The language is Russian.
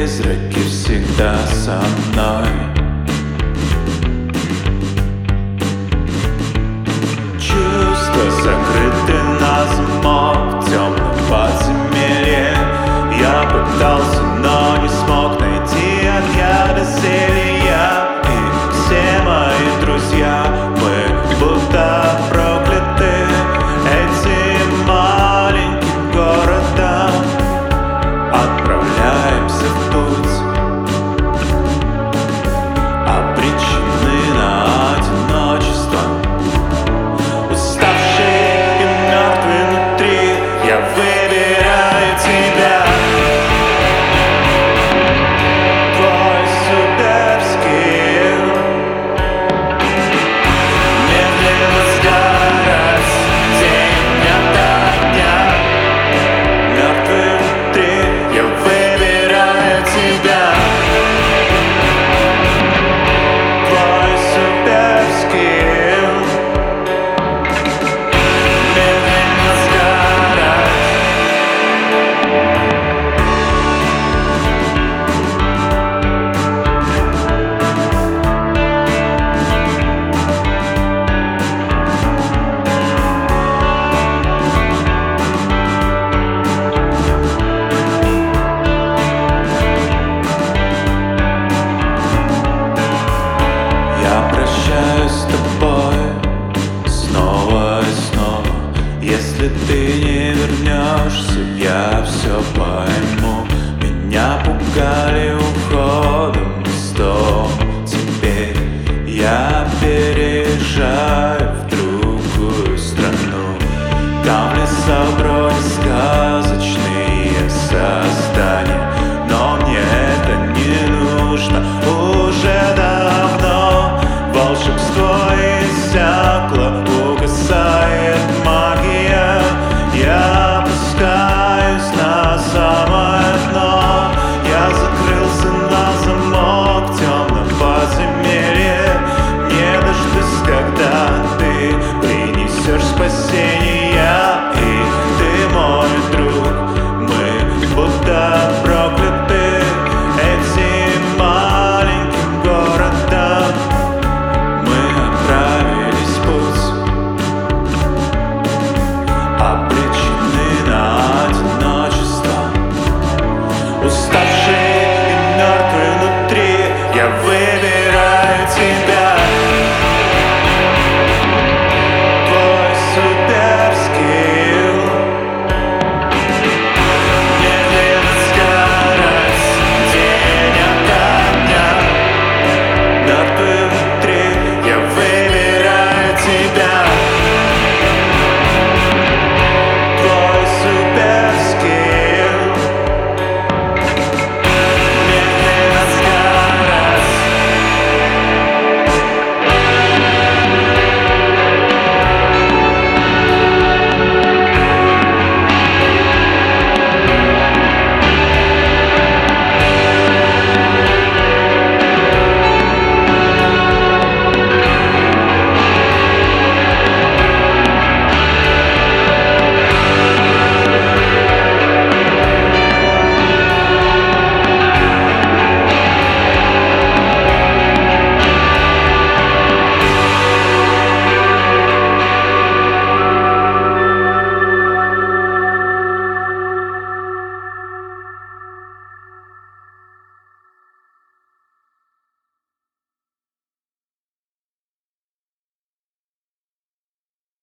призраки всегда со мной. Чувства закрыты на замок в темном подземелье. Я пытался, но не смог найти от яда зелья. И все мои друзья, мы будто прокляты этим маленьким городом. Отправляемся в путь, обречены на одиночество. Уставший и мертвый внутри, я выбираю тебя. Твой суперским медленно сгорать день ото дня. Мертвый внутри, я выбираю тебя. Твой суперским медленно сгорать. Я прощаюсь с тобой снова и снова. Если ты не вернешься, я все пойму. Меня пугали уходом из дома. Теперь я переезжаю в другую страну. Там в лесу